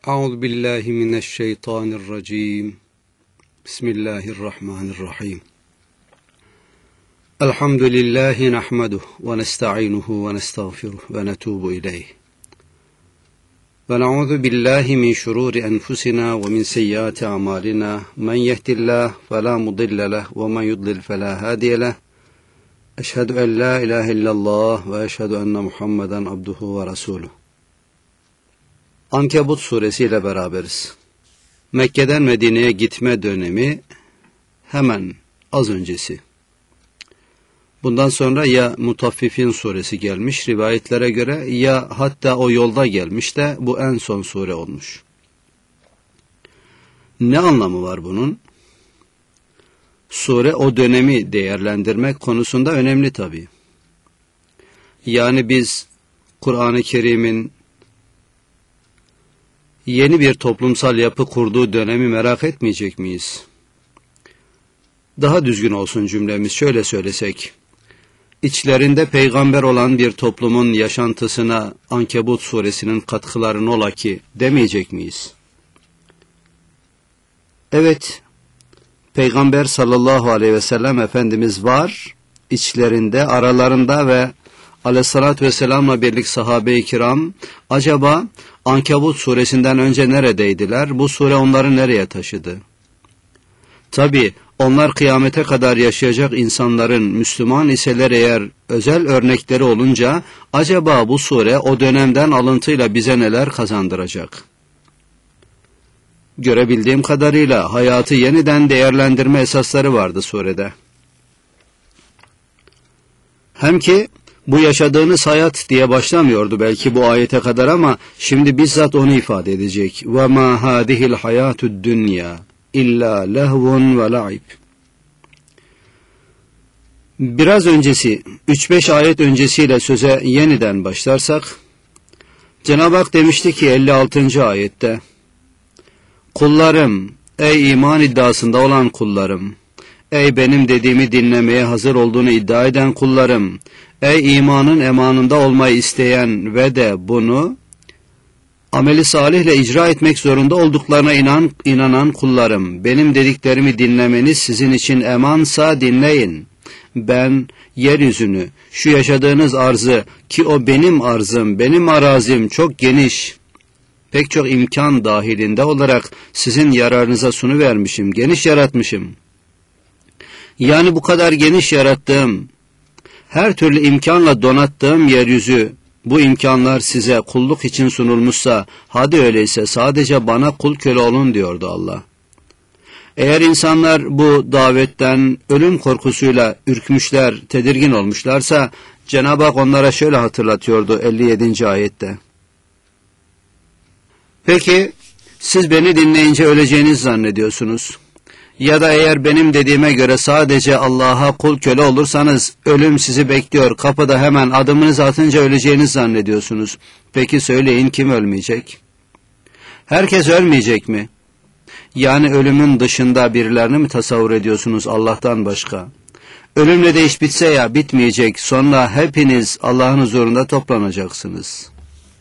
Euzu billahi mineşşeytanirracim. Bismillahirrahmanirrahim. Elhamdülillahi nahmeduhu ve nesta'inuhu ve nestağfiruhu ve netubu ileyh. Ve na'udzu billahi min şururi enfusina ve min seyyiati a'malina. Men yehdihillahu fela mudille lehu ve men yudlil fela hadiye lehu. Eşhedü en la ilahe illallah ve eşhedü enne Muhammeden abduhu ve resuluhu. Ankebut suresi ile beraberiz. Mekke'den Medine'ye gitme dönemi hemen az öncesi. Bundan sonra ya Mutaffifin suresi gelmiş rivayetlere göre, ya hatta o yolda gelmiş de bu en son sure olmuş. Ne anlamı var bunun? Sure o dönemi değerlendirmek konusunda önemli tabii. Yani biz Kur'an-ı Kerim'in yeni bir toplumsal yapı kurduğu dönemi merak etmeyecek miyiz? Daha düzgün olsun cümlemiz, şöyle söylesek: İçlerinde peygamber olan bir toplumun yaşantısına Ankebut suresinin katkılarını ola ki demeyecek miyiz? Evet, Peygamber sallallahu aleyhi ve sellem Efendimiz var, içlerinde, aralarında ve aleyhissalatü vesselamla birlik sahabe-i kiram acaba Ankebut suresinden önce neredeydiler? Bu sure onları nereye taşıdı? Tabi onlar kıyamete kadar yaşayacak insanların Müslüman iseler eğer özel örnekleri olunca acaba bu sure o dönemden alıntıyla bize neler kazandıracak? Görebildiğim kadarıyla hayatı yeniden değerlendirme esasları vardı surede. Hem ki bu yaşadığınız hayat diye başlamıyordu belki bu ayete kadar ama şimdi bizzat onu ifade edecek. وَمَا هَذِهِ الْحَيَاتُ الدُّنْيَا إِلَّا لَهْوٌ وَلَعِبٌ. Biraz öncesi, 3-5 ayet öncesiyle söze yeniden başlarsak, Cenab-ı Hak demişti ki 56. ayette: Kullarım, ey iman iddiasında olan kullarım, ey benim dediğimi dinlemeye hazır olduğunu iddia eden kullarım, ey imanın emanında olmayı isteyen ve de bunu ameli salihle icra etmek zorunda olduklarına inanan kullarım, benim dediklerimi dinlemeniz sizin için emansa dinleyin. Ben yeryüzünü, şu yaşadığınız arzı, ki o benim arzım, benim arazim çok geniş, pek çok imkan dahilinde olarak sizin yararınıza sunuvermişim, geniş yaratmışım. Yani bu kadar geniş yarattığım, her türlü imkanla donattığım yeryüzü, bu imkanlar size kulluk için sunulmuşsa, hadi öyleyse sadece bana kul köle olun diyordu Allah. Eğer insanlar bu davetten ölüm korkusuyla ürkmüşler, tedirgin olmuşlarsa, Cenab-ı Hak onlara şöyle hatırlatıyordu 57. ayette. Peki, siz beni dinleyince öleceğinizi zannediyorsunuz. Ya da eğer benim dediğime göre sadece Allah'a kul köle olursanız ölüm sizi bekliyor, kapıda hemen adımınızı atınca öleceğinizi zannediyorsunuz. Peki söyleyin, kim ölmeyecek? Herkes ölmeyecek mi? Yani ölümün dışında birilerini mi tasavvur ediyorsunuz Allah'tan başka? Ölümle de iş bitse ya bitmeyecek, sonra hepiniz Allah'ın huzurunda toplanacaksınız.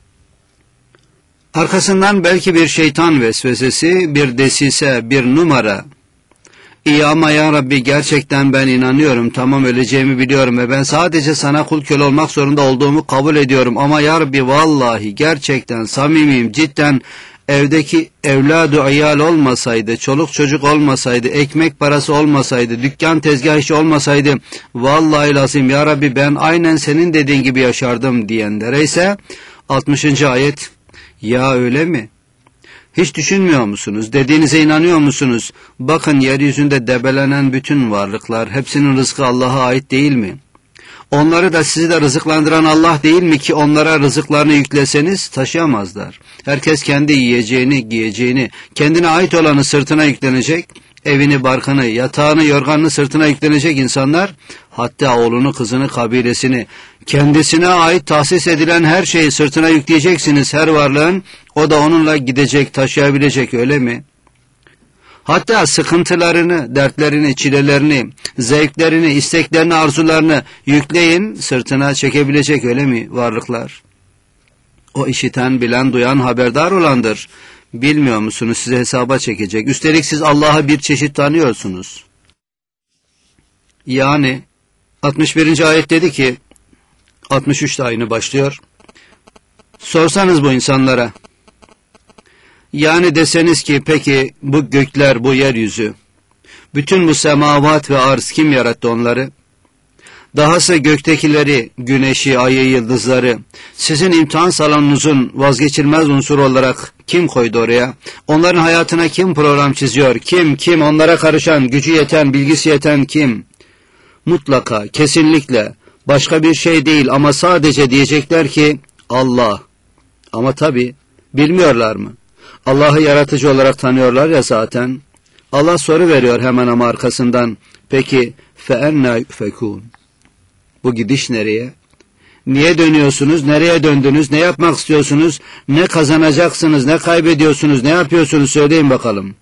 Arkasından belki bir şeytan vesvesesi, bir desise, bir numara. İyi ama ya Rabbi gerçekten ben inanıyorum, tamam öleceğimi biliyorum ve ben sadece sana kul köle olmak zorunda olduğumu kabul ediyorum ama ya Rabbi vallahi gerçekten samimiyim, cidden evdeki evladı iyal olmasaydı, çoluk çocuk olmasaydı, ekmek parası olmasaydı, dükkan tezgah işi olmasaydı vallahi lazım ya Rabbi ben aynen senin dediğin gibi yaşardım diyenlere ise 60. ayet, ya öyle mi? Hiç düşünmüyor musunuz? Dediğinize inanıyor musunuz? Bakın yeryüzünde debelenen bütün varlıklar, hepsinin rızkı Allah'a ait değil mi? Onları da sizi de rızıklandıran Allah değil mi ki onlara rızıklarını yükleseniz taşıyamazlar. Herkes kendi yiyeceğini, giyeceğini, kendine ait olanı sırtına yüklenecek, evini, barkını, yatağını, yorganını sırtına yüklenecek insanlar, hatta oğlunu, kızını, kabilesini, kendisine ait tahsis edilen her şeyi sırtına yükleyeceksiniz her varlığın, o da onunla gidecek, taşıyabilecek, öyle mi? Hatta sıkıntılarını, dertlerini, çilelerini, zevklerini, isteklerini, arzularını yükleyin, sırtına çekebilecek, öyle mi varlıklar? O işiten, bilen, duyan, haberdar olandır. Bilmiyor musunuz? Sizi hesaba çekecek. Üstelik siz Allah'ı bir çeşit tanıyorsunuz. Yani 61. ayet dedi ki, 63 de aynı başlıyor. Sorsanız bu insanlara, yani deseniz ki peki bu gökler, bu yeryüzü, bütün bu semavat ve arz kim yarattı onları? Dahası göktekileri, güneşi, ayı, yıldızları, sizin imtihan salonunuzun vazgeçilmez unsuru olarak kim koydu oraya? Onların hayatına kim program çiziyor? Kim? Onlara karışan, gücü yeten, bilgisi yeten kim? Mutlaka, kesinlikle, başka bir şey değil ama sadece diyecekler ki Allah. Ama tabi, bilmiyorlar mı? Allah'ı yaratıcı olarak tanıyorlar ya zaten. Allah soru veriyor hemen ama arkasından. Peki, فَاَنَّا يُفَكُونَ Bu gidiş nereye? Niye dönüyorsunuz? Nereye döndünüz? Ne yapmak istiyorsunuz? Ne kazanacaksınız? Ne kaybediyorsunuz? Ne yapıyorsunuz? Söyleyin bakalım.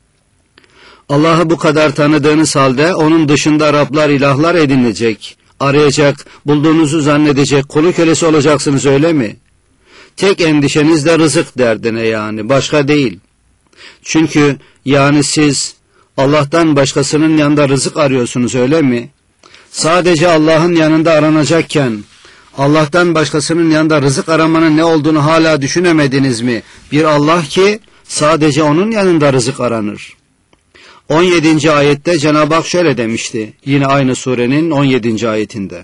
Allah'ı bu kadar tanıdığınız halde onun dışında Rablar, ilahlar edinilecek, arayacak, bulduğunuzu zannedecek, kulu kölesi olacaksınız öyle mi? Tek endişeniz de rızık derdine yani, başka değil. Çünkü yani siz Allah'tan başkasının yanında rızık arıyorsunuz öyle mi? Sadece Allah'ın yanında aranacakken, Allah'tan başkasının yanında rızık aramanın ne olduğunu hala düşünemediniz mi? Bir Allah ki sadece onun yanında rızık aranır. 17. ayette Cenab-ı Hak şöyle demişti, yine aynı surenin 17. ayetinde.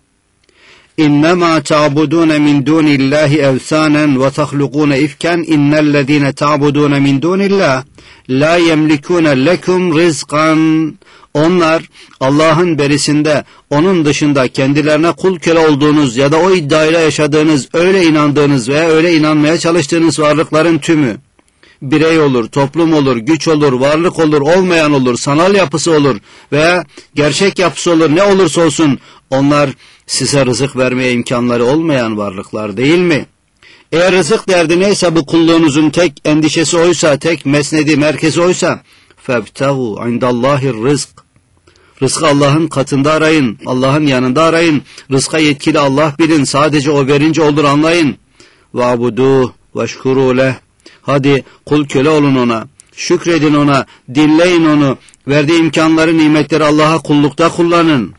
İnnemâ ta'budûne min dûnillâhi evsânen ve tahlukûne ifken innellezîne ta'budûne min dûnillâh la yemlikûne lekum rizkan. Onlar Allah'ın berisinde, onun dışında kendilerine kul köle olduğunuz ya da o iddiayla yaşadığınız, öyle inandığınız veya öyle inanmaya çalıştığınız varlıkların tümü, birey olur, toplum olur, güç olur, varlık olur, olmayan olur, sanal yapısı olur veya gerçek yapısı olur, ne olursa olsun onlar size rızık vermeye imkanları olmayan varlıklar değil mi? Eğer rızık derdi neyse, bu kulluğunuzun tek endişesi oysa, tek mesnedi, merkezi oysa, فَابْتَغُوا عِنْدَ اللّٰهِ الرِّزْقِ Rızkı Allah'ın katında arayın, Allah'ın yanında arayın, rızka yetkili Allah bilin, sadece o verince olur anlayın. وَعْبُدُوهُ وَاشْكُرُوا لَهُ Hadi kul köle olun ona, şükredin ona, dinleyin onu, verdiği imkanları, nimetleri Allah'a kullukta kullanın.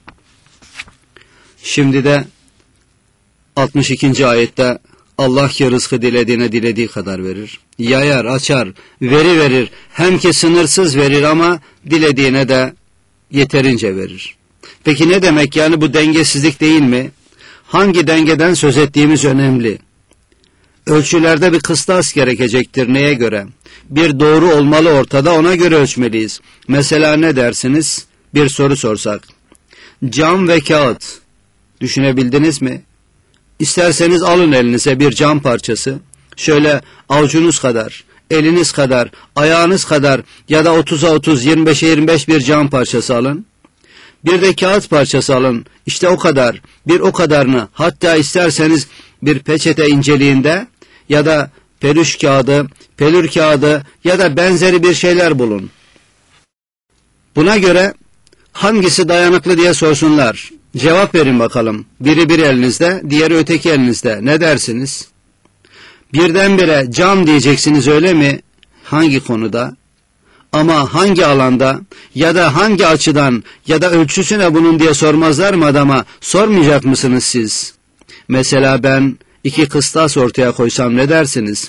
Şimdi de 62. ayette Allah ki rızkı dilediğine dilediği kadar verir. Yayar, açar, verir. Hem ki sınırsız verir ama dilediğine de yeterince verir. Peki ne demek yani, bu dengesizlik değil mi? Hangi dengeden söz ettiğimiz önemli. Ölçülerde bir kıstas gerekecektir. Neye göre? Bir doğru olmalı ortada, ona göre ölçmeliyiz. Mesela ne dersiniz? Bir soru sorsak. Cam ve kağıt. Düşünebildiniz mi? İsterseniz alın elinize bir cam parçası. Şöyle avucunuz kadar, eliniz kadar, ayağınız kadar ya da 30'a 30, 25'e 25 bir cam parçası alın. Bir de kağıt parçası alın. İşte o kadar, bir o kadarını, hatta isterseniz bir peçete inceliğinde ya da peluş kağıdı, pelür kağıdı ya da benzeri bir şeyler bulun. Buna göre hangisi dayanıklı diye sorsunlar. Cevap verin bakalım. Biri bir elinizde, diğeri öteki elinizde. Ne dersiniz? Birdenbire cam diyeceksiniz öyle mi? Hangi konuda? Ama hangi alanda ya da hangi açıdan ya da ölçüsü ne bunun diye sormazlar mı adama? Sormayacak mısınız siz? Mesela ben 2 kıstas ortaya koysam ne dersiniz?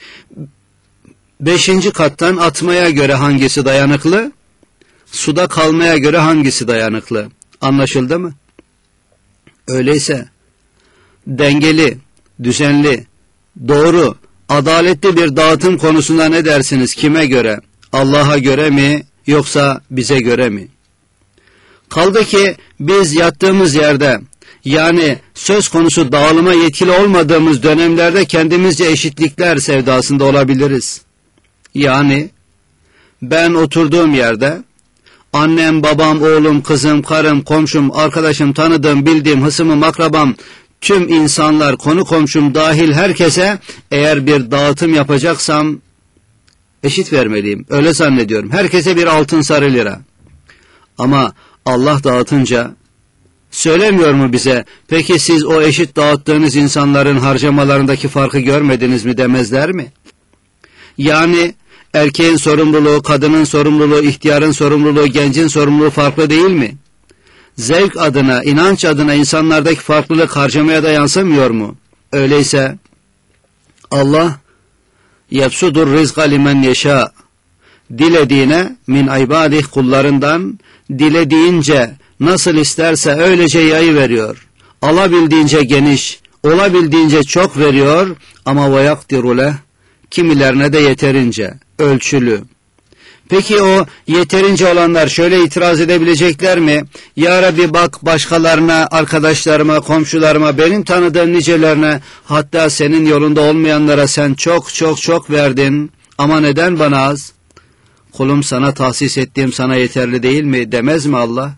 5. kattan atmaya göre hangisi dayanıklı? Suda kalmaya göre hangisi dayanıklı? Anlaşıldı mı? Öyleyse dengeli, düzenli, doğru, adaletli bir dağıtım konusunda ne dersiniz? Kime göre? Allah'a göre mi yoksa bize göre mi? Kaldı ki biz yattığımız yerde, yani söz konusu dağılıma yetkili olmadığımız dönemlerde kendimizce eşitlikler sevdasında olabiliriz. Yani ben oturduğum yerde annem, babam, oğlum, kızım, karım, komşum, arkadaşım, tanıdığım, bildiğim, hısımım, akrabam, tüm insanlar, konu komşum dahil herkese eğer bir dağıtım yapacaksam eşit vermeliyim. Öyle zannediyorum. Herkese bir altın sarı lira. Ama Allah dağıtınca söylemiyor mu bize? Peki siz o eşit dağıttığınız insanların harcamalarındaki farkı görmediniz mi demezler mi? Yani erkeğin sorumluluğu, kadının sorumluluğu, ihtiyarın sorumluluğu, gencin sorumluluğu farklı değil mi? Zevk adına, inanç adına insanlardaki farklılık harcamaya da yansımıyor mu? Öyleyse Allah yebsudur rizqa limen yeşâ, dilediğine min ibadih, kullarından dilediğince nasıl isterse öylece yayıveriyor. Alabildiğince geniş, olabildiğince çok veriyor ama ve yakdiru leh, kimilerine de yeterince, ölçülü. Peki o yeterince olanlar şöyle itiraz edebilecekler mi? Ya Rabbi bak başkalarına, arkadaşlarıma, komşularıma, benim tanıdığım nicelerine, hatta senin yolunda olmayanlara sen çok çok çok verdin ama neden bana az? Kulum, sana tahsis ettiğim sana yeterli değil mi demez mi Allah?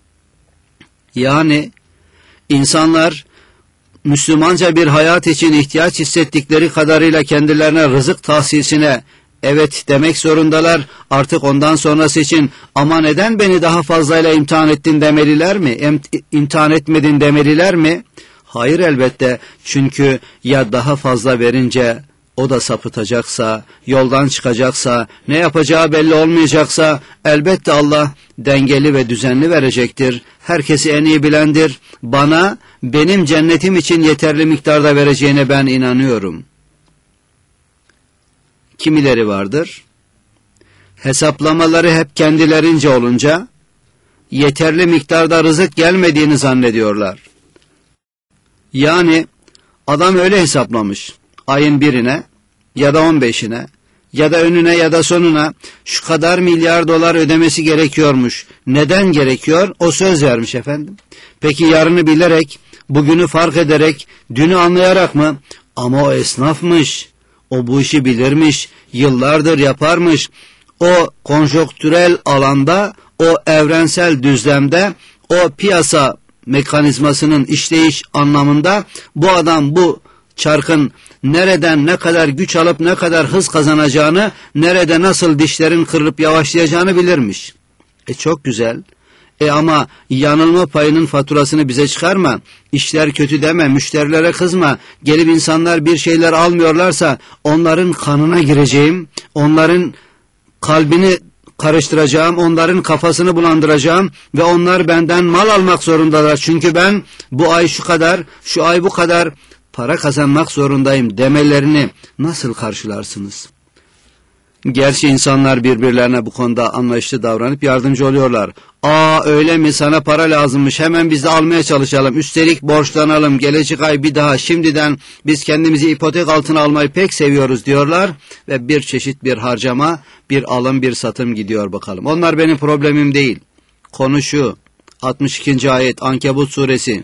Yani insanlar Müslümanca bir hayat için ihtiyaç hissettikleri kadarıyla kendilerine rızık tahsisine evet demek zorundalar. Artık ondan sonrası için ama neden beni daha fazlayla imtihan ettin demeliler mi? İmtihan etmedin demeliler mi? Hayır, elbette. Çünkü ya daha fazla verince o da sapıtacaksa, yoldan çıkacaksa, ne yapacağı belli olmayacaksa elbette Allah dengeli ve düzenli verecektir. Herkesi en iyi bilendir. Bana, benim cennetim için yeterli miktarda vereceğine ben inanıyorum. Kimileri vardır, hesaplamaları hep kendilerince olunca yeterli miktarda rızık gelmediğini zannediyorlar. Yani adam öyle hesaplamış, ayın 1'ine ya da 15'ine ya da önüne ya da sonuna şu kadar milyar dolar ödemesi gerekiyormuş. Neden gerekiyor? O söz vermiş efendim. Peki yarını bilerek, bugünü fark ederek, dünü anlayarak mı? Ama o esnafmış, o bu işi bilirmiş, yıllardır yaparmış. O konjonktürel alanda, o evrensel düzlemde, o piyasa mekanizmasının işleyiş anlamında bu adam bu çarkın nereden ne kadar güç alıp ne kadar hız kazanacağını, nerede nasıl dişlerin kırılıp yavaşlayacağını bilirmiş. Çok güzel. Ama yanılma payının faturasını bize çıkarma. İşler kötü deme, müşterilere kızma. Gelip insanlar bir şeyler almıyorlarsa onların kanına gireceğim, onların kalbini karıştıracağım, onların kafasını bulandıracağım ve onlar benden mal almak zorundalar. Çünkü ben bu ay şu kadar, şu ay bu kadar para kazanmak zorundayım demelerini nasıl karşılarsınız? Gerçi insanlar birbirlerine bu konuda anlayışlı davranıp yardımcı oluyorlar. Öyle mi, sana para lazımmış, hemen biz de almaya çalışalım, üstelik borçlanalım, gelecek ay bir daha, şimdiden biz kendimizi ipotek altına almayı pek seviyoruz diyorlar ve bir çeşit bir harcama, bir alım, bir satım gidiyor bakalım. Onlar benim problemim değil. Konu şu, 62. ayet Ankebut suresi.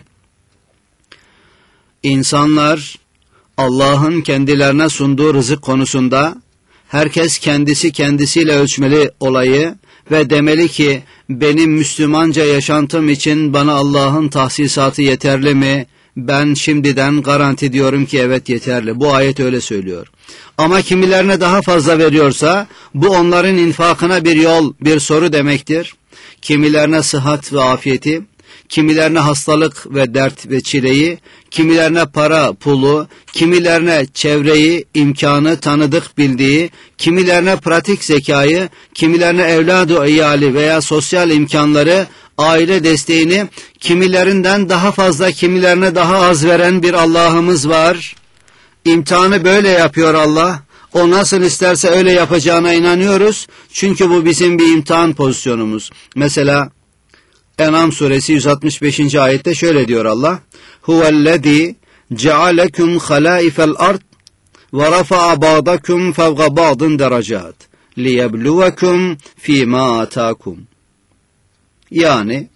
İnsanlar Allah'ın kendilerine sunduğu rızık konusunda herkes kendisi kendisiyle ölçmeli olayı ve demeli ki benim Müslümanca yaşantım için bana Allah'ın tahsisatı yeterli mi? Ben şimdiden garanti diyorum ki evet, yeterli. Bu ayet öyle söylüyor. Ama kimilerine daha fazla veriyorsa bu onların infakına bir yol, bir soru demektir. Kimilerine sıhhat ve afiyeti, kimilerine hastalık ve dert ve çileyi, kimilerine para, pulu, kimilerine çevreyi, imkanı, tanıdık bildiği, kimilerine pratik zekayı, kimilerine evladı iyali veya sosyal imkanları, aile desteğini, kimilerinden daha fazla, kimilerine daha az veren bir Allah'ımız var. İmtihanı böyle yapıyor Allah. O nasıl isterse öyle yapacağına inanıyoruz. Çünkü bu bizim bir imtihan pozisyonumuz. Mesela En'am suresi 165. ayette şöyle diyor Allah: Huvellezî cealekum halâifel ard ve rafa'a ba'dakum fevga ba'dın derecât liyebluvekum fîmâ atâkum. Yani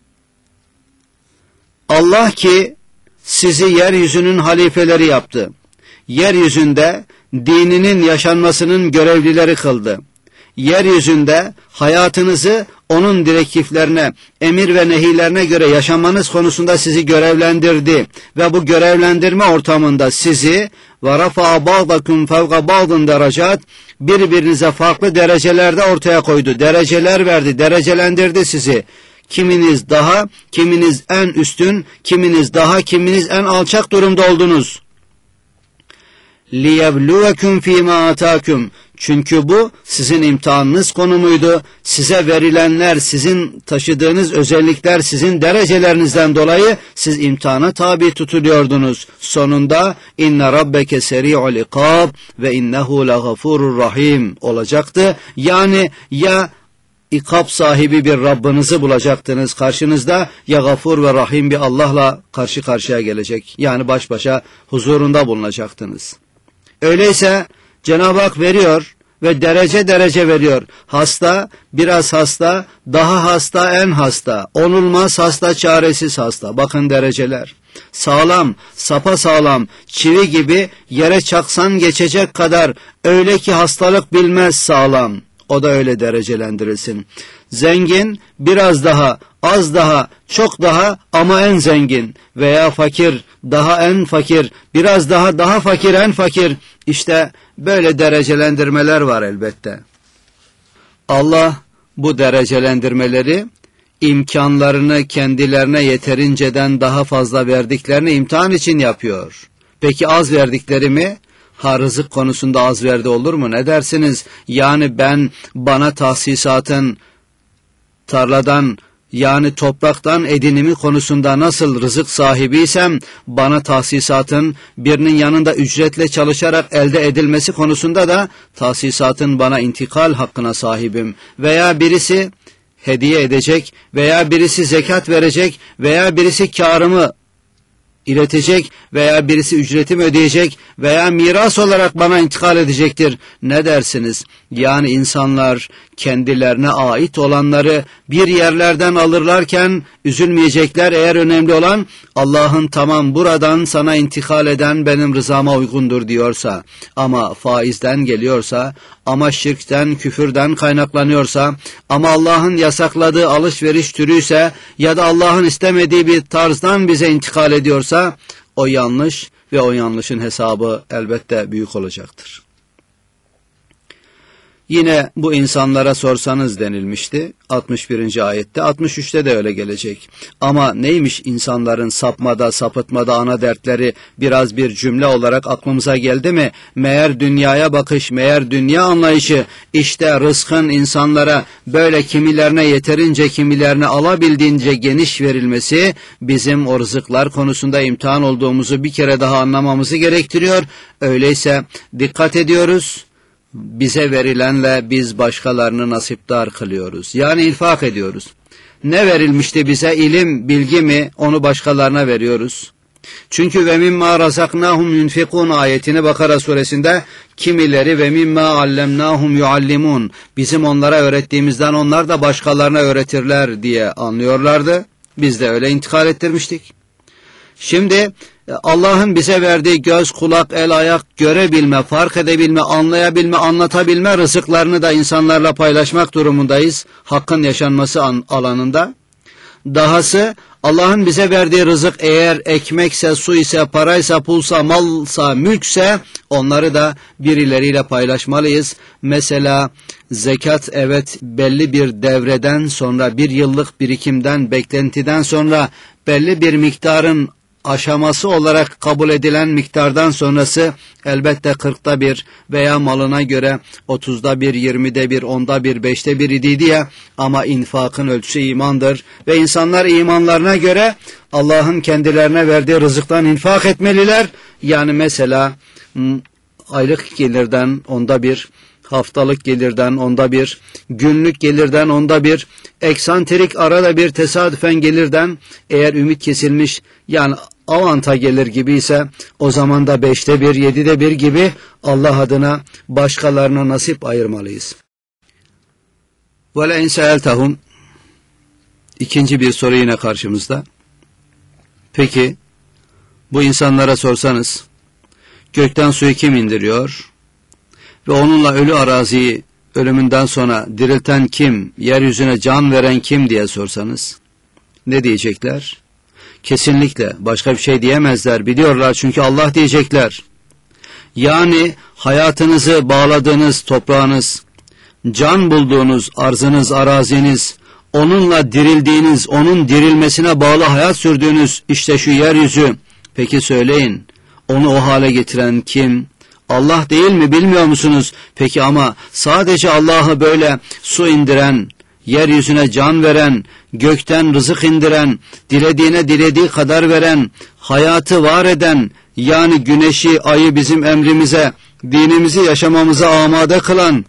Allah ki sizi yeryüzünün halifeleri yaptı. Yeryüzünde dininin yaşanmasının görevlileri kıldı. Yeryüzünde hayatınızı onun direktiflerine, emir ve nehilerine göre yaşamanız konusunda sizi görevlendirdi ve bu görevlendirme ortamında sizi ve rafa'a ba'dakum fevga ba'dın derecat, birbirinize farklı derecelerde ortaya koydu. Dereceler verdi, derecelendirdi sizi. Kiminiz daha, kiminiz en üstün, kiminiz daha, kiminiz en alçak durumda oldunuz. لِيَبْلُوَكُمْ ف۪ي مَا آتَاكُمْ. Çünkü bu sizin imtihanınız konumuydu. Size verilenler, sizin taşıdığınız özellikler, sizin derecelerinizden dolayı siz imtihana tabi tutuluyordunuz. Sonunda inne rabbeke seri'ul ikab ve innehu lagafurur rahim olacaktı. Yani ya İkab sahibi bir Rabbinizi bulacaktınız karşınızda, ya Gafur ve Rahim bir Allah'la karşı karşıya gelecek. Yani baş başa huzurunda bulunacaktınız. Öyleyse Cenab-ı Hak veriyor ve derece derece veriyor. Hasta, biraz hasta, daha hasta, en hasta. Onulmaz hasta, çaresiz hasta. Bakın dereceler. Sağlam, sapasağlam, çivi gibi yere çaksan geçecek kadar, öyle ki hastalık bilmez sağlam. O da öyle derecelendirilsin. Zengin, biraz daha, az daha, çok daha ama en zengin. Veya fakir, daha en fakir, biraz daha fakir, en fakir. İşte böyle derecelendirmeler var elbette. Allah bu derecelendirmeleri imkanlarını kendilerine yeterinceden daha fazla verdiklerini imtihan için yapıyor. Peki az verdikleri mi? Rızık konusunda az verdi olur mu? Ne dersiniz? Yani bana tahsisatın tarladan, yani topraktan edinimi konusunda nasıl rızık sahibiysem, bana tahsisatın birinin yanında ücretle çalışarak elde edilmesi konusunda da tahsisatın bana intikal hakkına sahibim. Veya birisi hediye edecek, veya birisi zekat verecek, veya birisi kârımı iletecek, veya birisi ücretimi ödeyecek, veya miras olarak bana intikal edecektir. Ne dersiniz? Yani insanlar kendilerine ait olanları bir yerlerden alırlarken üzülmeyecekler. Eğer önemli olan Allah'ın tamam buradan sana intikal eden benim rızama uygundur diyorsa, ama faizden geliyorsa, ama şirkten, küfürden kaynaklanıyorsa, ama Allah'ın yasakladığı alışveriş türüyse ya da Allah'ın istemediği bir tarzdan bize intikal ediyorsa, o yanlış ve o yanlışın hesabı elbette büyük olacaktır. Yine bu insanlara sorsanız denilmişti 61. ayette, 63'te de öyle gelecek. Ama neymiş insanların sapmada, sapıtmada ana dertleri, biraz bir cümle olarak aklımıza geldi mi? Meğer dünyaya bakış, meğer dünya anlayışı, işte rızkın insanlara böyle kimilerine yeterince, kimilerine alabildiğince geniş verilmesi, bizim o rızıklar konusunda imtihan olduğumuzu bir kere daha anlamamızı gerektiriyor. Öyleyse dikkat ediyoruz. Bize verilenle biz başkalarını nasipdar kılıyoruz. Yani infak ediyoruz. Ne verilmişti bize? İlim, bilgi mi? Onu başkalarına veriyoruz. Çünkü ve mimma razaknahum yunfikun ayetini Bakara suresinde kimileri ve mimma allemnahum yuallimun, bizim onlara öğrettiğimizden onlar da başkalarına öğretirler diye anlıyorlardı. Biz de öyle intikal ettirmiştik. Şimdi Allah'ın bize verdiği göz, kulak, el, ayak görebilme, fark edebilme, anlayabilme, anlatabilme rızıklarını da insanlarla paylaşmak durumundayız. Hakkın yaşanması alanında. Dahası Allah'ın bize verdiği rızık eğer ekmekse, su ise, paraysa, pulsa, malsa, mülkse onları da birileriyle paylaşmalıyız. Mesela zekat, evet, belli bir devreden sonra, bir yıllık birikimden, beklentiden sonra belli bir miktarın aşaması olarak kabul edilen miktardan sonrası elbette 40'ta 1 veya malına göre 30'da 1, 20'de 1, 10'da 1, 5'te 1 idiydi ya, ama infakın ölçüsü imandır ve insanlar imanlarına göre Allah'ın kendilerine verdiği rızıktan infak etmeliler. Yani mesela aylık gelirden 10'da 1, haftalık gelirden 10'da 1, günlük gelirden 10'da 1, eksantrik arada bir tesadüfen gelirden eğer ümit kesilmiş, yani avanta gelir gibi ise o zaman da 5'te 1, 7'de 1 gibi Allah adına başkalarına nasip ayırmalıyız. وَلَاِنْ سَأَلْتَهُمْ İkinci bir soru yine karşımızda. Peki bu insanlara sorsanız, gökten suyu kim indiriyor ve onunla ölü araziyi ölümünden sonra dirilten kim, yeryüzüne can veren kim diye sorsanız, ne diyecekler? Kesinlikle başka bir şey diyemezler, biliyorlar çünkü Allah diyecekler. Yani hayatınızı bağladığınız toprağınız, can bulduğunuz arzınız, araziniz, onunla dirildiğiniz, onun dirilmesine bağlı hayat sürdüğünüz işte şu yeryüzü. Peki söyleyin, onu o hale getiren kim? Allah değil mi, bilmiyor musunuz? Peki ama sadece Allah'ı böyle su indiren, yeryüzüne can veren, gökten rızık indiren, dilediğine dilediği kadar veren, hayatı var eden, yani güneşi, ayı bizim emrimize, dinimizi yaşamamıza amade kılan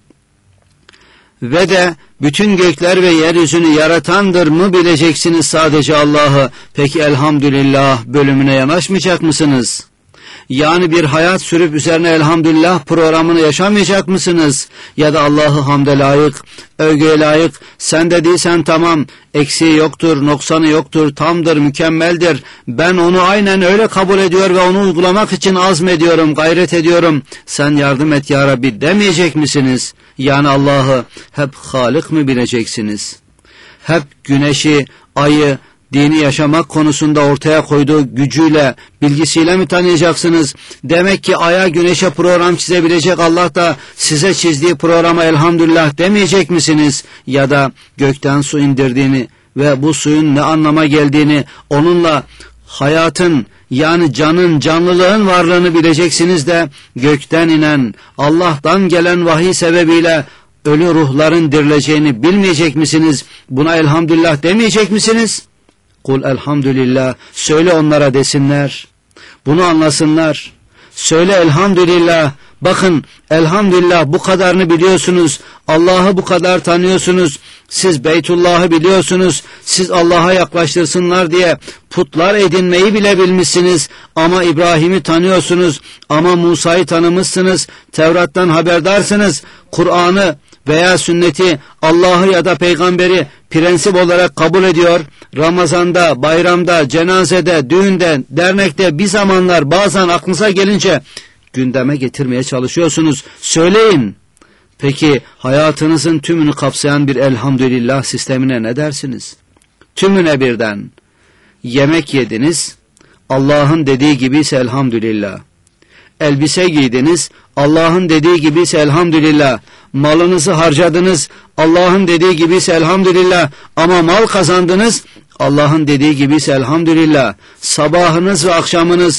ve de bütün gökler ve yeryüzünü yaratandır mı bileceksiniz sadece Allah'ı? Peki elhamdülillah bölümüne yanaşmayacak mısınız? Yani bir hayat sürüp üzerine elhamdülillah programını yaşamayacak mısınız? Ya da Allah'ı hamde layık, övgüye layık, sen dediysen tamam, eksiği yoktur, noksanı yoktur, tamdır, mükemmeldir. Ben onu aynen öyle kabul ediyor ve onu uygulamak için azmediyorum, gayret ediyorum. Sen yardım et ya Rabbi demeyecek misiniz? Yani Allah'ı hep Halik mi bileceksiniz? Hep güneşi, ayı, dini yaşamak konusunda ortaya koyduğu gücüyle, bilgisiyle mi tanıyacaksınız? Demek ki aya, güneşe program çizebilecek Allah da size çizdiği programa elhamdülillah demeyecek misiniz? Ya da gökten su indirdiğini ve bu suyun ne anlama geldiğini, onunla hayatın, yani canın, canlılığın varlığını bileceksiniz de gökten inen, Allah'tan gelen vahiy sebebiyle ölü ruhların dirileceğini bilmeyecek misiniz? Buna elhamdülillah demeyecek misiniz? Kul elhamdülillah, söyle onlara desinler, bunu anlasınlar. Söyle elhamdülillah, bakın elhamdülillah bu kadarını biliyorsunuz, Allah'ı bu kadar tanıyorsunuz, siz Beytullah'ı biliyorsunuz, siz Allah'a yaklaştırsınlar diye putlar edinmeyi bile bilmişsiniz, ama İbrahim'i tanıyorsunuz, ama Musa'yı tanımışsınız, Tevrat'tan haberdarsınız, Kur'an'ı veya sünneti, Allah'ı ya da peygamberi prensip olarak kabul ediyor. Ramazanda, bayramda, cenazede, düğünde, dernekte bir zamanlar bazen aklınıza gelince gündeme getirmeye çalışıyorsunuz. Söyleyin. Peki hayatınızın tümünü kapsayan bir elhamdülillah sistemine ne dersiniz? Tümüne birden. Yemek yediniz, Allah'ın dediği gibiyse elhamdülillah. Elbise giydiniz, Allah'ın dediği gibiyse elhamdülillah. Malınızı harcadınız, Allah'ın dediği gibiyse elhamdülillah. Ama mal kazandınız, Allah'ın dediği gibiyse elhamdülillah. Sabahınız ve akşamınız,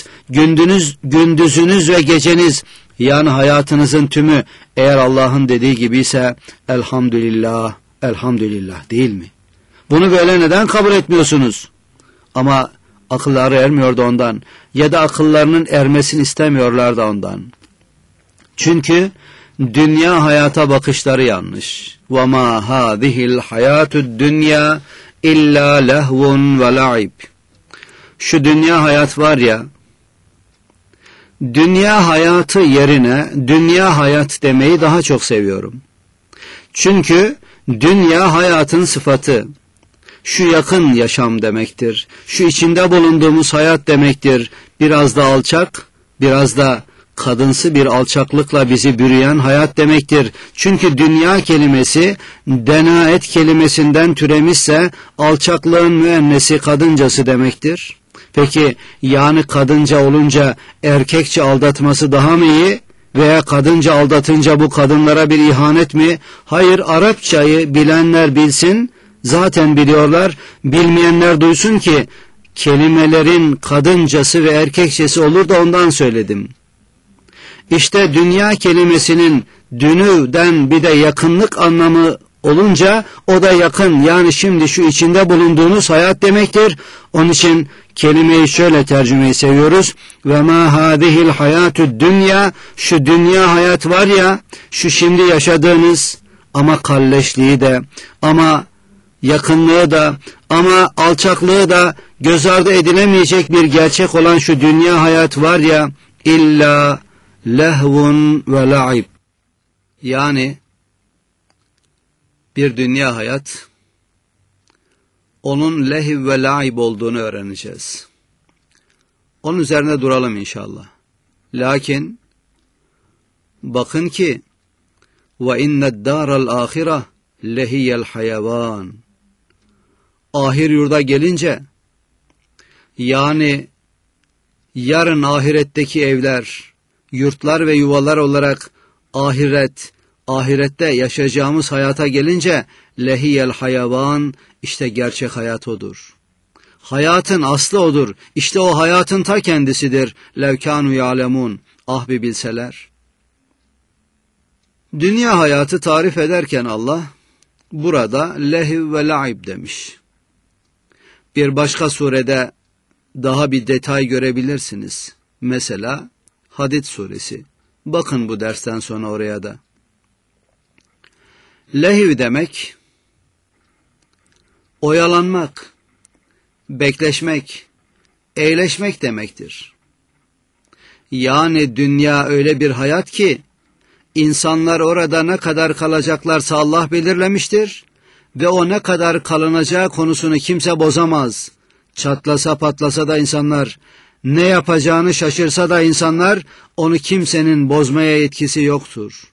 gündüzünüz ve geceniz, yani hayatınızın tümü eğer Allah'ın dediği gibiyse elhamdülillah, elhamdülillah değil mi? Bunu böyle neden kabul etmiyorsunuz? Ama akılları ermiyor da ondan, ya da akıllarının ermesini istemiyorlar da ondan. Çünkü dünya hayata bakışları yanlış. وَمَا هَذِهِ الْحَيَاتُ الدُّنْيَا اِلَّا لَهْوٌ وَلَعِبٌ. Şu dünya hayat var ya, dünya hayatı yerine dünya hayat demeyi daha çok seviyorum. Çünkü dünya hayatın sıfatı. Şu yakın yaşam demektir. Şu içinde bulunduğumuz hayat demektir. Biraz da alçak, biraz da kadınsı bir alçaklıkla bizi bürüyen hayat demektir. Çünkü dünya kelimesi denaet kelimesinden türemişse alçaklığın müennesi kadıncası demektir. Peki yani kadınca olunca erkekçe aldatması daha mı iyi? Veya kadınca aldatınca bu kadınlara bir ihanet mi? Hayır, Arapçayı bilenler bilsin, zaten biliyorlar, bilmeyenler duysun ki kelimelerin kadıncası ve erkekçesi olur da ondan söyledim. İşte dünya kelimesinin dünüden bir de yakınlık anlamı olunca o da yakın, yani şimdi şu içinde bulunduğunuz hayat demektir. Onun için kelimeyi şöyle tercümeyi seviyoruz. Ve ma hadihil hayatü dünya, şu dünya hayat var ya, şu şimdi yaşadığınız, ama kalleşliği de, ama yakınlığı da, ama alçaklığı da göz ardı edilemeyecek bir gerçek olan şu dünya hayat var ya, illa lehvun ve la'ib. Yani bir dünya hayat, onun lehiv ve la'ib olduğunu öğreneceğiz. Onun üzerine duralım inşallah. Lakin bakın ki ve inned daral ahire lehiyel hayvan. Ahir yurda gelince, yani yarın ahiretteki evler, yurtlar ve yuvalar olarak ahirette yaşayacağımız hayata gelince lehiyel hayvan, işte gerçek hayat odur. Hayatın aslı odur. İşte o hayatın ta kendisidir. Levkanu ya'lemun. Ah bir bilseler. Dünya hayatı tarif ederken Allah burada lehiv ve la'ib demiş. Bir başka surede daha bir detay görebilirsiniz. Mesela Hadid suresi. Bakın bu dersten sonra oraya da. Lehiv demek oyalanmak, bekleşmek, eğleşmek demektir. Yani dünya öyle bir hayat ki insanlar orada ne kadar kalacaklarsa Allah belirlemiştir ve o ne kadar kalınacağı konusunu kimse bozamaz. Çatlasa patlasa da insanlar, ne yapacağını şaşırsa da insanlar, onu kimsenin bozmaya yetkisi yoktur.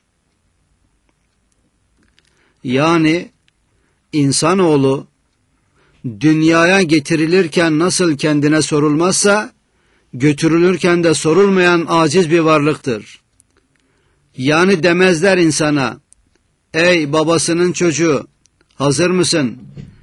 Yani insanoğlu dünyaya getirilirken nasıl kendine sorulmazsa, götürülürken de sorulmayan aciz bir varlıktır. Yani demezler insana, ey babasının çocuğu, hazır mısın?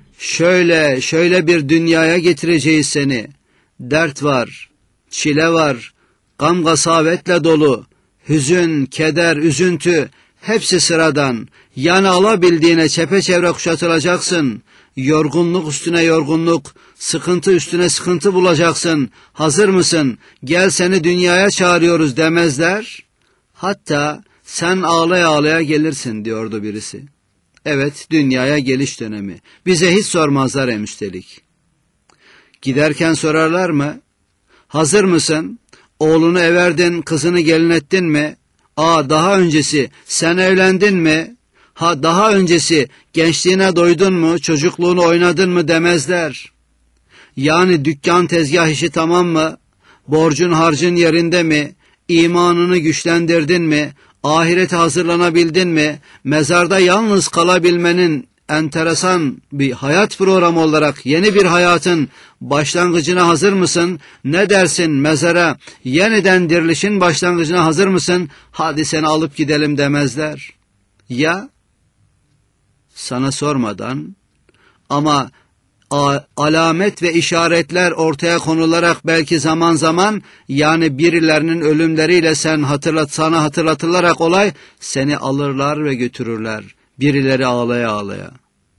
Şöyle bir dünyaya getireceğiz seni. Dert var, çile var, gam gasavetle dolu, hüzün, keder, üzüntü, hepsi sıradan. Yani alabildiğine çepeçevre kuşatılacaksın. Yorgunluk üstüne yorgunluk, sıkıntı üstüne sıkıntı bulacaksın. Hazır mısın? Gel seni dünyaya çağırıyoruz demezler. Hatta sen ağlaya ağlaya gelirsin diyordu birisi. Evet, dünyaya geliş dönemi. Bize hiç sormazlar üstelik. Giderken sorarlar mı? Hazır mısın? Oğlunu everdin, kızını gelin ettin mi? Daha öncesi sen evlendin mi? Daha öncesi gençliğine doydun mu, çocukluğunu oynadın mı demezler. Yani dükkan tezgah işi tamam mı? Borcun harcın yerinde mi? İmanını güçlendirdin mi? Ahirete hazırlanabildin mi? Mezarda yalnız kalabilmenin enteresan bir hayat programı olarak yeni bir hayatın başlangıcına hazır mısın? Ne dersin mezara yeniden dirilişin başlangıcına hazır mısın? Hadi seni alıp gidelim demezler. Ya sana sormadan ama alamet ve işaretler ortaya konularak belki zaman zaman yani birilerinin ölümleriyle sana hatırlatılarak olay seni alırlar ve götürürler. Birileri ağlaya ağlaya.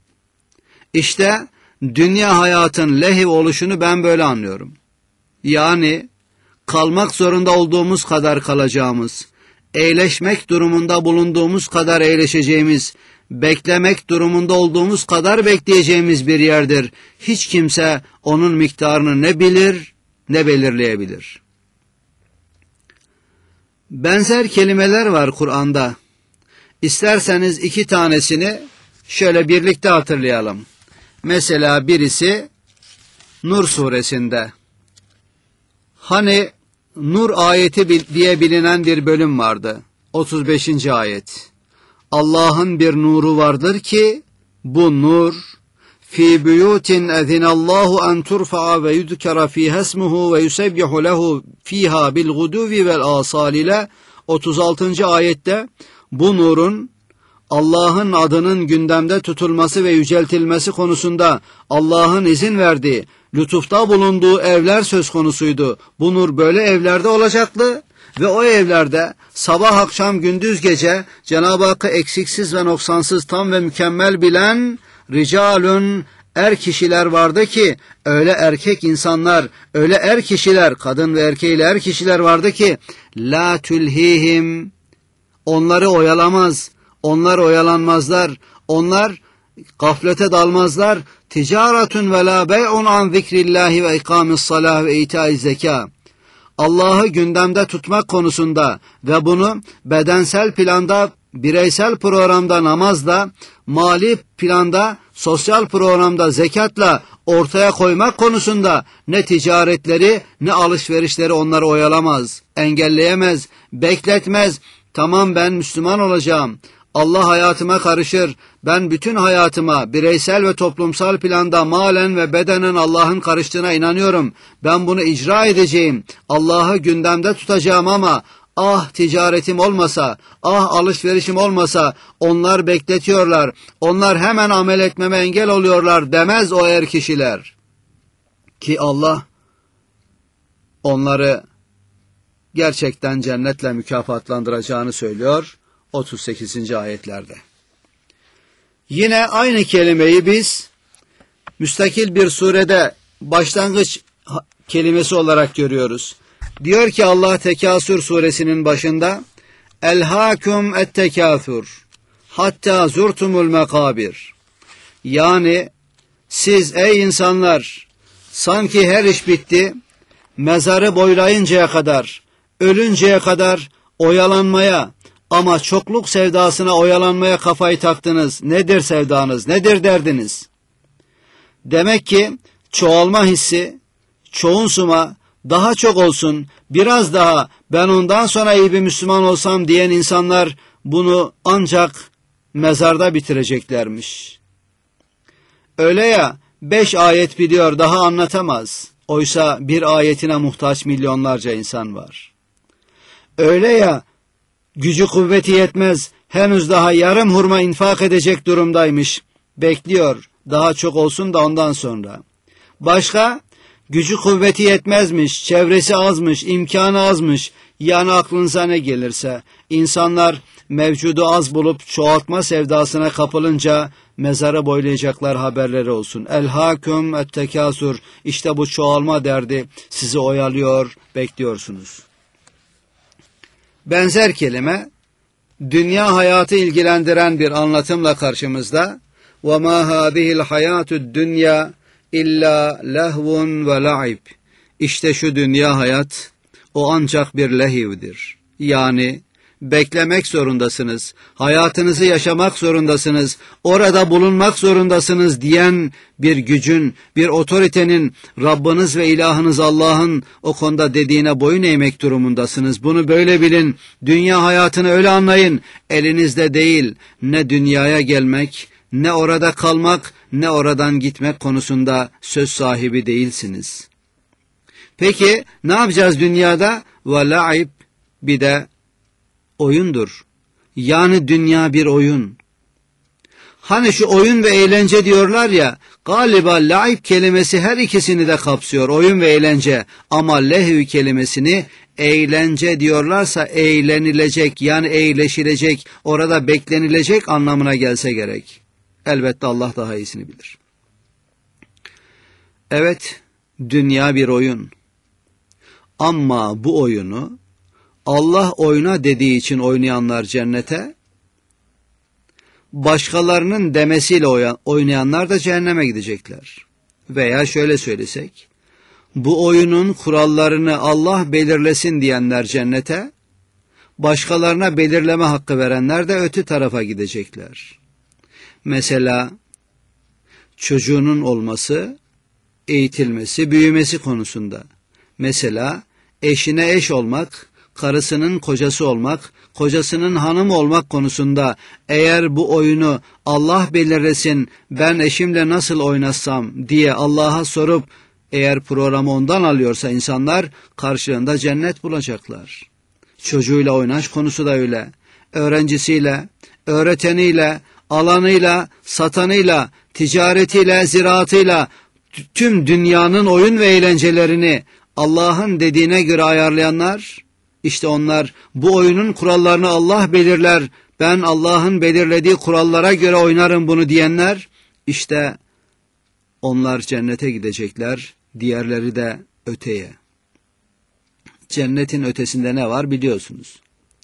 İşte dünya hayatın lehiv oluşunu ben böyle anlıyorum. Yani kalmak zorunda olduğumuz kadar kalacağımız, eğleşmek durumunda bulunduğumuz kadar eğleşeceğimiz, beklemek durumunda olduğumuz kadar bekleyeceğimiz bir yerdir. Hiç kimse onun miktarını ne bilir ne belirleyebilir. Benzer kelimeler var Kur'an'da. İsterseniz 2 tanesini şöyle birlikte hatırlayalım. Mesela birisi Nur suresinde. Hani Nur ayeti diye bilinen bir bölüm vardı. 35. ayet. Allah'ın bir nuru vardır ki bu nur fi buyutin ezinallahu en turfa'a ve yudkara fiha ismuhu ve yusebbihu lehu fiha bil guduvi vel asal ile 36. ayette bu nurun Allah'ın adının gündemde tutulması ve yüceltilmesi konusunda Allah'ın izin verdiği, lütufta bulunduğu evler söz konusuydu. Bu nur böyle evlerde olacaktı ve o evlerde sabah akşam gündüz gece Cenab-ı Hakk'ı eksiksiz ve noksansız tam ve mükemmel bilen ricalun kişiler vardı ki öyle erkek insanlar, öyle kişiler, kadın ve erkeğiyle kişiler vardı ki la tülhihim onları oyalamaz. Onlar oyalanmazlar. Onlar gaflete dalmazlar. Ticaretun ve la bey'un an zikrillahi ve ikamis salah ve itaiz zeka. Allah'ı gündemde tutmak konusunda ve bunu bedensel planda, bireysel programda namazla, mali planda, sosyal programda zekatla ortaya koymak konusunda ne ticaretleri ne alışverişleri onları oyalamaz, engelleyemez, bekletmez. Tamam ben Müslüman olacağım. Allah hayatıma karışır. Ben bütün hayatıma bireysel ve toplumsal planda malen ve bedenen Allah'ın karıştığına inanıyorum. Ben bunu icra edeceğim. Allah'ı gündemde tutacağım ama ticaretim olmasa, alışverişim olmasa onlar bekletiyorlar. Onlar hemen amel etmeme engel oluyorlar demez o kişiler. Ki Allah onları gerçekten cennetle mükafatlandıracağını söylüyor. 38. ayetlerde. Yine aynı kelimeyi biz müstakil bir surede başlangıç kelimesi olarak görüyoruz. Diyor ki Allah Tekasür suresinin başında Elhâkum ettekâfür hatta zurtumul mekabir. Yani siz ey insanlar sanki her iş bitti, mezarı boylayıncaya kadar, ölünceye kadar oyalanmaya ama çokluk sevdasına oyalanmaya kafayı taktınız. Nedir sevdanız, nedir derdiniz? Demek ki çoğalma hissi, çoğunsuma, daha çok olsun, biraz daha ben ondan sonra iyi bir Müslüman olsam diyen insanlar bunu ancak mezarda bitireceklermiş. Öyle ya 5 ayet biliyor daha anlatamaz. Oysa bir ayetine muhtaç milyonlarca insan var. Öyle ya gücü kuvveti yetmez henüz daha yarım hurma infak edecek durumdaymış. Bekliyor daha çok olsun da ondan sonra. Başka gücü kuvveti yetmezmiş, çevresi azmış, imkanı azmış. Yani aklınıza ne gelirse insanlar mevcudu az bulup çoğaltma sevdasına kapılınca mezara boylayacaklar haberleri olsun. Elhâkum ettekâsür, işte bu çoğalma derdi sizi oyalıyor, bekliyorsunuz. Benzer kelime dünya hayatı ilgilendiren bir anlatımla karşımızda. وَمَا هَذِهِ الْحَيَاتُ الدُّنْيَا İlla lehvun ve la'ib. İşte şu dünya hayat, o ancak bir lehivdir. Yani beklemek zorundasınız, hayatınızı yaşamak zorundasınız, orada bulunmak zorundasınız diyen bir gücün, bir otoritenin, Rabbiniz ve ilahınız Allah'ın o konuda dediğine boyun eğmek durumundasınız. Bunu böyle bilin, dünya hayatını öyle anlayın, elinizde değil, ne dünyaya gelmek, ne orada kalmak, ne oradan gitmek konusunda söz sahibi değilsiniz. Peki ne yapacağız dünyada? وَلَعِبْ bir de oyundur. Yani dünya bir oyun. Hani şu oyun ve eğlence diyorlar ya, galiba laib kelimesi her ikisini de kapsıyor, oyun ve eğlence. Ama lehv kelimesini eğlence diyorlarsa eğlenilecek, yani eğleşilecek, orada beklenilecek anlamına gelse gerek. Elbette Allah daha iyisini bilir. Evet, dünya bir oyun. Ama bu oyunu Allah oyna dediği için oynayanlar cennete, başkalarının demesiyle oynayanlar da cehenneme gidecekler. Veya şöyle söylesek, bu oyunun kurallarını Allah belirlesin diyenler cennete, başkalarına belirleme hakkı verenler de öte tarafa gidecekler. Mesela çocuğunun olması, eğitilmesi, büyümesi konusunda. Mesela eşine eş olmak, karısının kocası olmak, kocasının hanımı olmak konusunda eğer bu oyunu Allah belirlesin, ben eşimle nasıl oynasam diye Allah'a sorup eğer programı ondan alıyorsa insanlar karşılığında cennet bulacaklar. Çocuğuyla oynaş konusu da öyle. Öğrencisiyle, öğreteniyle, alanıyla, satanıyla, ticaretiyle, ziraatıyla tüm dünyanın oyun ve eğlencelerini Allah'ın dediğine göre ayarlayanlar, işte onlar bu oyunun kurallarını Allah belirler, ben Allah'ın belirlediği kurallara göre oynarım bunu diyenler, işte onlar cennete gidecekler, diğerleri de öteye. Cennetin ötesinde ne var biliyorsunuz.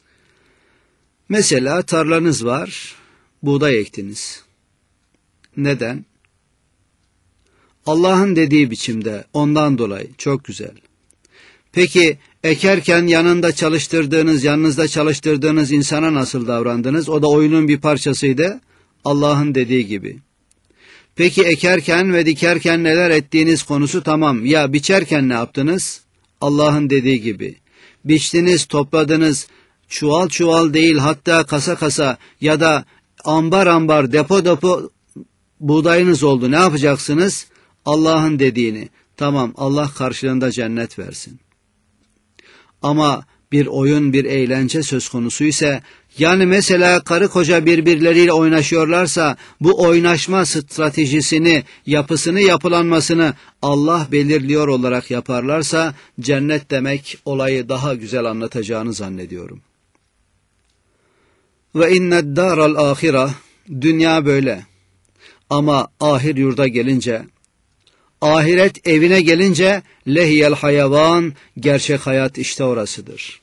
Mesela tarlanız var, buğday ektiniz. Neden? Allah'ın dediği biçimde, ondan dolayı çok güzel. Peki ekerken yanınızda çalıştırdığınız insana nasıl davrandınız? O da oyunun bir parçasıydı, Allah'ın dediği gibi. Peki ekerken ve dikerken neler ettiğiniz konusu tamam. Ya biçerken ne yaptınız? Allah'ın dediği gibi. Biçtiniz, topladınız, çuval çuval değil hatta kasa kasa ya da ambar ambar, depo depo buğdayınız oldu. Ne yapacaksınız? Allah'ın dediğini. Tamam, Allah karşılığında cennet versin. Ama bir oyun, bir eğlence söz konusu ise, yani mesela karı koca birbirleriyle oynaşıyorlarsa, bu oynaşma stratejisini, yapısını, yapılanmasını Allah belirliyor olarak yaparlarsa, cennet demek olayı daha güzel anlatacağını zannediyorum. Ve inned daral ahira, dünya böyle. Ama ahir yurda gelince, ahiret evine gelince lehiyel hayvan, gerçek hayat işte orasıdır.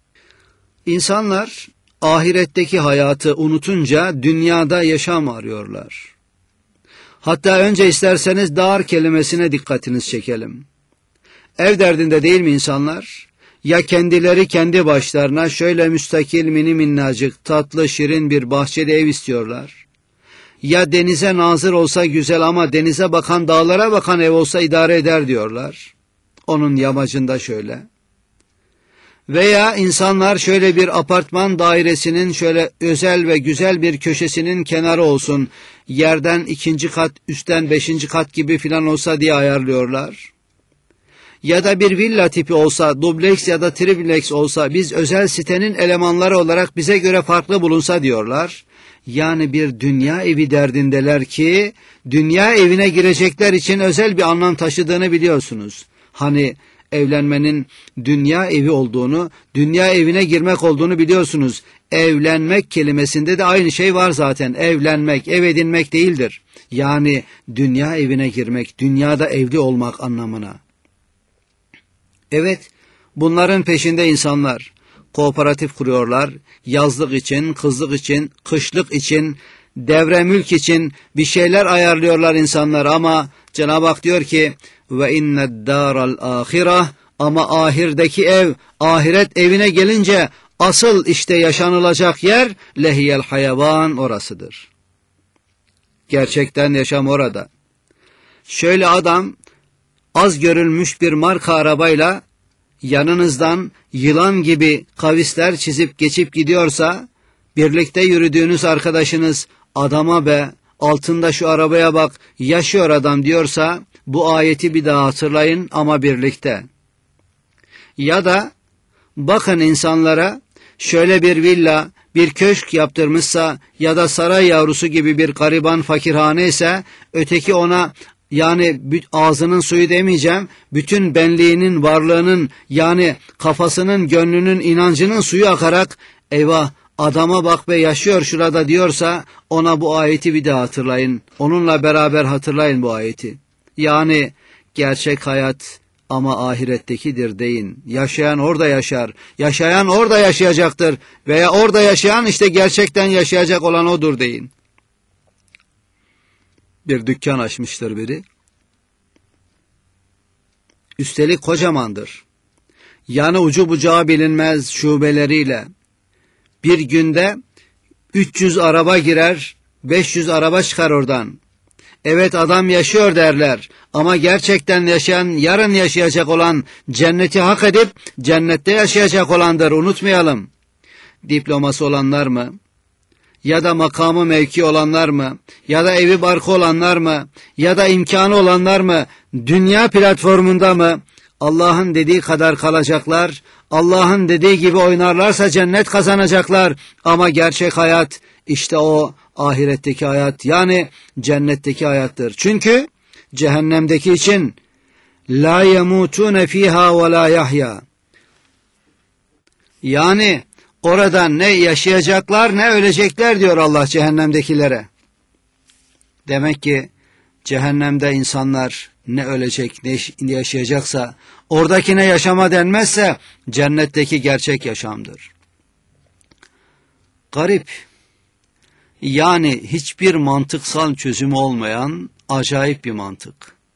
İnsanlar ahiretteki hayatı unutunca dünyada yaşam arıyorlar. Hatta önce isterseniz dar kelimesine dikkatiniz çekelim. Ev derdinde değil mi insanlar? Ya kendileri kendi başlarına şöyle müstakil mini minnacık tatlı şirin bir bahçeli ev istiyorlar. Ya denize nazır olsa güzel ama denize bakan dağlara bakan ev olsa idare eder diyorlar. Onun yamacında şöyle. Veya insanlar şöyle bir apartman dairesinin şöyle özel ve güzel bir köşesinin kenarı olsun. Yerden 2. kat, üstten 5. kat gibi filan olsa diye ayarlıyorlar. Ya da bir villa tipi olsa, dubleks ya da tripleks olsa, biz özel sitenin elemanları olarak bize göre farklı bulunsa diyorlar. Yani bir dünya evi derdindeler ki, dünya evine girecekler için özel bir anlam taşıdığını biliyorsunuz. Hani evlenmenin dünya evi olduğunu, dünya evine girmek olduğunu biliyorsunuz. Evlenmek kelimesinde de aynı şey var zaten. Evlenmek, ev edinmek değildir. Yani dünya evine girmek, dünyada evli olmak anlamına. Evet, bunların peşinde insanlar kooperatif kuruyorlar. Yazlık için, kızlık için, kışlık için, devre mülk için bir şeyler ayarlıyorlar insanlar ama Cenab-ı Hak diyor ki ve inned daral ahireh, ama ahirdeki ev, ahiret evine gelince asıl işte yaşanılacak yer lehiyel hayvan, orasıdır. Gerçekten yaşam orada. Şöyle adam az görülmüş bir marka arabayla yanınızdan yılan gibi kavisler çizip geçip gidiyorsa, birlikte yürüdüğünüz arkadaşınız adama be, altında şu arabaya bak, yaşıyor adam diyorsa, bu ayeti bir daha hatırlayın ama birlikte. Ya da bakın insanlara şöyle bir villa, bir köşk yaptırmışsa ya da saray yavrusu gibi bir gariban fakirhane ise, öteki ona yani ağzının suyu demeyeceğim, bütün benliğinin, varlığının, yani kafasının, gönlünün, inancının suyu akarak eyvah adama bak ve yaşıyor şurada diyorsa, ona bu ayeti bir daha hatırlayın. Onunla beraber hatırlayın bu ayeti. Yani gerçek hayat ama ahirettekidir deyin. Yaşayan orada yaşar. Yaşayan orada yaşayacaktır. Veya orada yaşayan işte gerçekten yaşayacak olan odur deyin. Bir dükkan açmıştır biri. Üstelik kocamandır. Yani ucu bucağı bilinmez şubeleriyle. Bir günde 300 araba girer, 500 araba çıkar oradan. Evet adam yaşıyor derler ama gerçekten yaşayan, yarın yaşayacak olan, cenneti hak edip cennette yaşayacak olandır, unutmayalım. Diploması olanlar mı? Ya da makamı mevki olanlar mı? Ya da evi barkı olanlar mı? Ya da imkanı olanlar mı? Dünya platformunda mı? Allah'ın dediği kadar kalacaklar. Allah'ın dediği gibi oynarlarsa cennet kazanacaklar. Ama gerçek hayat işte o ahiretteki hayat, yani cennetteki hayattır. Çünkü cehennemdeki için la yemutune fiha ve la yahya. Yani orada ne yaşayacaklar ne ölecekler diyor Allah cehennemdekilere. Demek ki cehennemde insanlar ne ölecek ne yaşayacaksa, oradakine yaşama denmezse cennetteki gerçek yaşamdır. Garip, yani hiçbir mantıksal çözümü olmayan acayip bir mantık.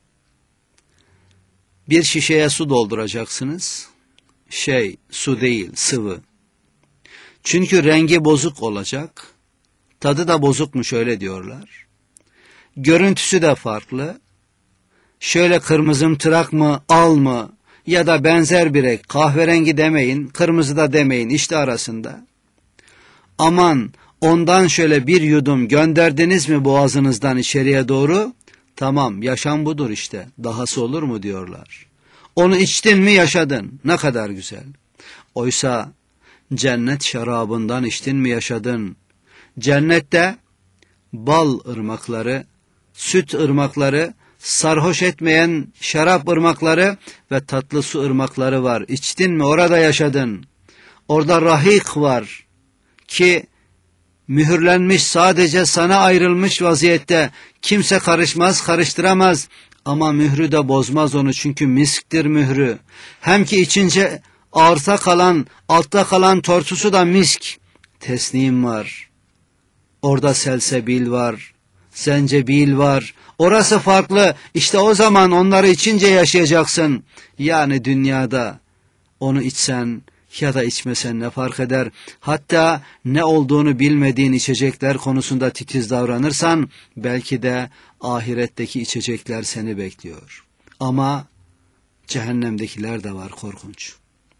Bir şişeye su dolduracaksınız. Su değil, sıvı. Çünkü rengi bozuk olacak. Tadı da bozukmuş öyle diyorlar. Görüntüsü de farklı. Şöyle kırmızımtırak mı, al mı ya da benzer bir renk, kahverengi demeyin, kırmızı da demeyin, işte arasında. Aman ondan şöyle bir yudum gönderdiniz mi boğazınızdan içeriye doğru? Tamam, yaşam budur işte. Dahası olur mu diyorlar. Onu içtin mi yaşadın. Ne kadar güzel. Oysa cennet şarabından içtin mi yaşadın. Cennette bal ırmakları, süt ırmakları, sarhoş etmeyen şarap ırmakları ve tatlı su ırmakları var. İçtin mi orada yaşadın. Orada rahik var ki mühürlenmiş, sadece sana ayrılmış vaziyette. Kimse karışmaz, karıştıramaz. Ama mührü de bozmaz onu, çünkü misktir mührü. Hem ki içince altta kalan tortusu da misk. Tesnim var. Orada selsebil var. Zencebil var. Orası farklı. İşte o zaman onları içince yaşayacaksın. Yani dünyada onu içsen ya da içmesen ne fark eder? Hatta ne olduğunu bilmediğin içecekler konusunda titiz davranırsan belki de ahiretteki içecekler seni bekliyor. Ama cehennemdekiler de var, korkunç.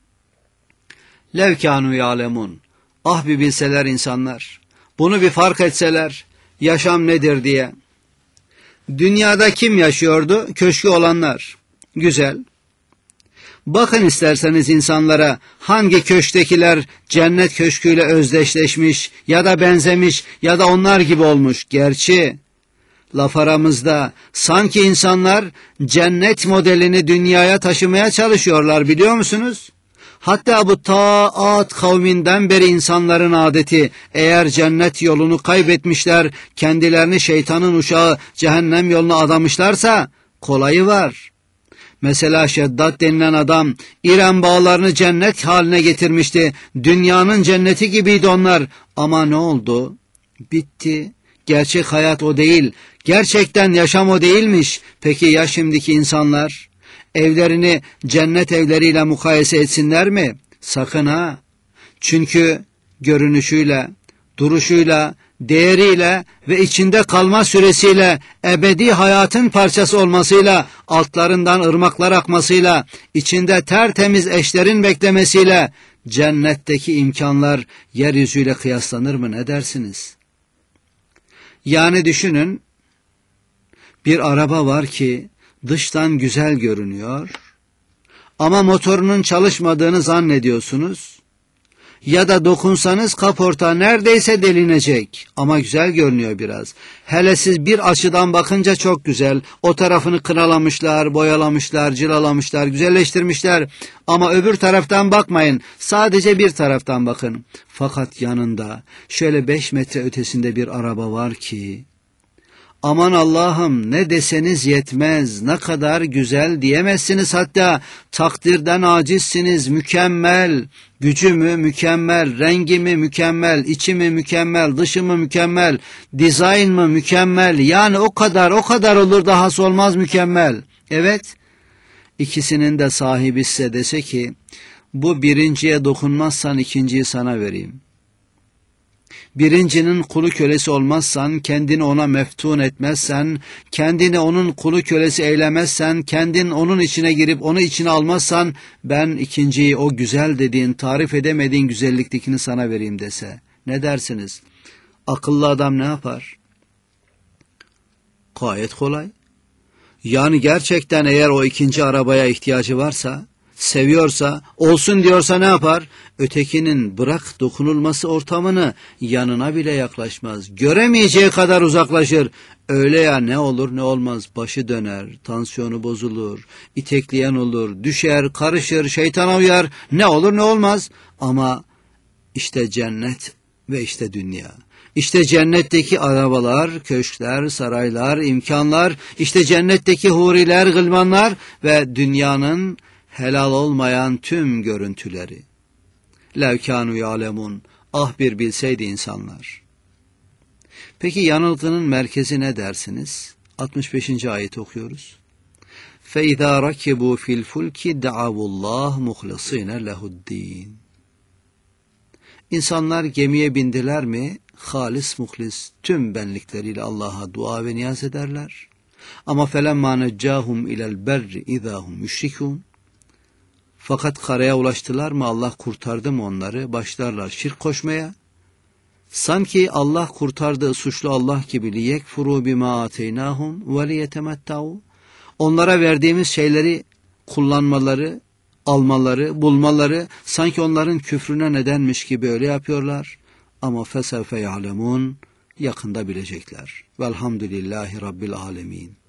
Lev kânû ya'lemûn. Ah bir bilseler insanlar, bunu bir fark etseler, yaşam nedir diye. Dünyada kim yaşıyordu? Köşkü olanlar. Güzel. Bakın isterseniz insanlara, hangi köşktekiler cennet köşküyle özdeşleşmiş ya da benzemiş ya da onlar gibi olmuş. Gerçi laf aramızda sanki insanlar cennet modelini dünyaya taşımaya çalışıyorlar, biliyor musunuz? Hatta bu Ad kavminden beri insanların adeti, eğer cennet yolunu kaybetmişler, kendilerini şeytanın uşağı cehennem yoluna adamışlarsa kolayı var. Mesela Şeddat denilen adam İrem bağlarını cennet haline getirmişti. Dünyanın cenneti gibiydi onlar. Ama ne oldu? Bitti. Gerçek hayat o değil. Gerçekten yaşam o değilmiş. Peki ya şimdiki insanlar? Evlerini cennet evleriyle mukayese etsinler mi? Sakın ha. Çünkü görünüşüyle, duruşuyla, değeriyle ve içinde kalma süresiyle, ebedi hayatın parçası olmasıyla, altlarından ırmaklar akmasıyla, içinde tertemiz eşlerin beklemesiyle, cennetteki imkanlar yeryüzüyle kıyaslanır mı, ne dersiniz? Yani düşünün, bir araba var ki dıştan güzel görünüyor ama motorunun çalışmadığını zannediyorsunuz. Ya da dokunsanız kaporta neredeyse delinecek ama güzel görünüyor biraz. Hele siz bir açıdan bakınca çok güzel. O tarafını kıralamışlar, boyalamışlar, cilalamışlar, güzelleştirmişler. Ama öbür taraftan bakmayın. Sadece bir taraftan bakın. Fakat yanında şöyle 5 metre ötesinde bir araba var ki, aman Allah'ım ne deseniz yetmez, ne kadar güzel diyemezsiniz, hatta takdirden acizsiniz, mükemmel, gücü mü mükemmel, rengi mi mükemmel, içi mi mükemmel, dışı mı mükemmel, dizayn mı mükemmel, yani o kadar olur, dahası olmaz mükemmel. Evet, ikisinin de sahibi size dese ki, bu birinciye dokunmazsan ikinciyi sana vereyim. Birincinin kulu kölesi olmazsan, kendini ona meftun etmezsen, kendini onun kulu kölesi eylemezsen, kendin onun içine girip onu içine almazsan, ben ikinciyi, o güzel dediğin, tarif edemediğin güzelliktekini sana vereyim dese, ne dersiniz? Akıllı adam ne yapar? Gayet kolay. Yani gerçekten eğer o ikinci arabaya ihtiyacı varsa, seviyorsa, olsun diyorsa ne yapar? Ötekinin bırak dokunulması ortamını, yanına bile yaklaşmaz. Göremeyeceği kadar uzaklaşır. Öyle ya, ne olur ne olmaz, başı döner, tansiyonu bozulur, itekleyen olur, düşer, karışır, şeytana uyar, ne olur ne olmaz. Ama işte cennet ve işte dünya. İşte cennetteki arabalar, köşkler, saraylar, imkanlar, işte cennetteki huriler, gılmanlar ve dünyanın helal olmayan tüm görüntüleri. Lev kânû ya'lemûn. Ah bir bilseydi insanlar. Peki yanılgının merkezi ne dersiniz? 65. ayet okuyoruz. فَاِذَا رَكِبُوا فِي الْفُلْكِ دَعَوُوا اللّٰهِ مُخْلَصِينَ لَهُ الدِّينَ. İnsanlar gemiye bindiler mi, halis muhlis tüm benlikleriyle Allah'a dua ve niyaz ederler. Ama فَلَمَّا نَجَّاهُمْ اِلَى الْبَرِّ اِذَا هُمْ يُشْرِكُونَ. Fakat karaya ulaştılar mı, Allah kurtardı mı onları, başlarlar şirk koşmaya. Sanki Allah kurtardığı suçlu Allah gibi, liyekfuru bima ataynahum ve liyetemettau. Onlara verdiğimiz şeyleri kullanmaları, almaları, bulmaları sanki onların küfrüne nedenmiş gibi öyle yapıyorlar. Ama fesevfe ya'lemun, yakında bilecekler. Velhamdülillahi Rabbil alemin.